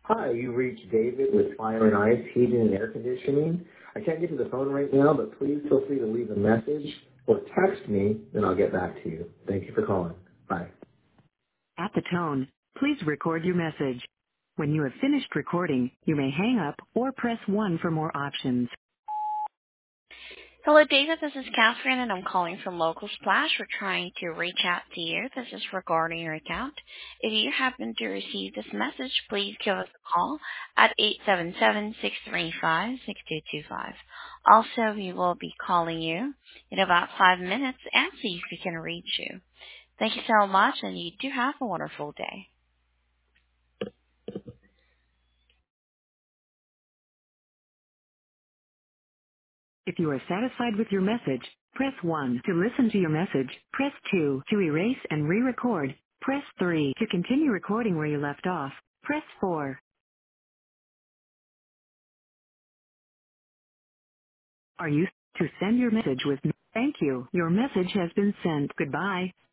Hi, you reached David with Fire and Ice Heating and Air Conditioning. I can't get to the phone right now, but please feel free to leave a message or text me, then I'll get back to you. Thank you for calling. Bye. At the tone, please record your message. When you have finished recording, you may hang up or press 1 for more options. Hello, David. This is Catherine, and I'm calling from Local Splash. We're trying to reach out to you. This is regarding your account. If you happen to receive this message, please give us a call at 877-635-6225. Also, we will be calling you in about 5 minutes and see if we can reach you. Thank you so much, and you do have a wonderful day. If you are satisfied with your message, press 1 to listen to your message. Press 2 to erase and re-record. Press 3 to continue recording where you left off. Press 4. Are you to send your message with me? Thank you. Your message has been sent. Goodbye.